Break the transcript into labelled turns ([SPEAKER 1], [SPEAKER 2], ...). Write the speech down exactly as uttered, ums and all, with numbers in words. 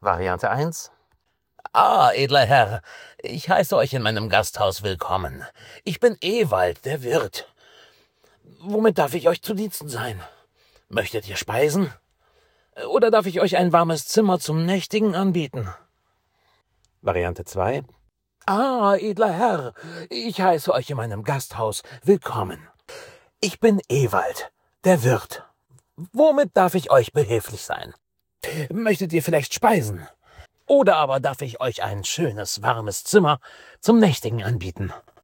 [SPEAKER 1] Variante eins.
[SPEAKER 2] Ah, edler Herr, ich heiße euch in meinem Gasthaus willkommen. Ich bin Ewald, der Wirt. Womit darf ich euch zu Diensten sein? Möchtet ihr speisen? Oder darf ich euch ein warmes Zimmer zum Nächtigen anbieten?
[SPEAKER 1] Variante zwei.
[SPEAKER 2] Ah, edler Herr, ich heiße euch in meinem Gasthaus willkommen. Ich bin Ewald, der Wirt. Womit darf ich euch behilflich sein? Möchtet ihr vielleicht speisen? Oder aber darf ich euch ein schönes, warmes Zimmer zum Nächtigen anbieten?